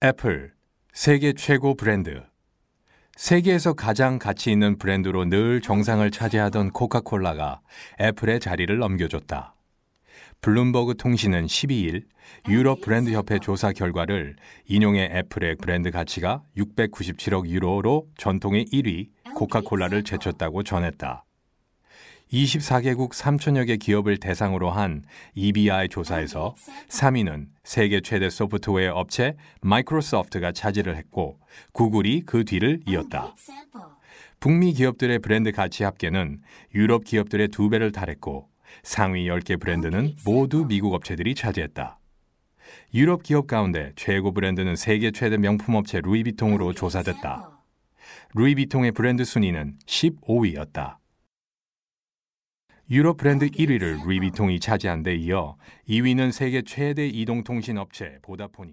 애플, 세계 최고 브랜드. 세계에서 가장 가치 있는 브랜드로 늘 정상을 차지하던 코카콜라가 애플의 자리를 넘겨줬다. 블룸버그 통신은 12일 유럽 브랜드 협회 조사 결과를 인용해 애플의 브랜드 가치가 697억 유로로 전통의 1위 코카콜라를 제쳤다고 전했다. 24개국 3천여 개 기업을 대상으로 한 EBI 조사에서 3위는 세계 최대 소프트웨어 업체 마이크로소프트가 차지를 했고 구글이 그 뒤를 이었다. 북미 기업들의 브랜드 가치 합계는 유럽 기업들의 2배를 달했고 상위 10개 브랜드는 모두 미국 업체들이 차지했다. 유럽 기업 가운데 최고 브랜드는 세계 최대 명품 업체 루이비통으로 조사됐다. 루이비통의 브랜드 순위는 15위였다. 유럽 브랜드 1위를 루이비통이 차지한 데 이어 2위는 세계 최대 이동통신 업체 보다폰이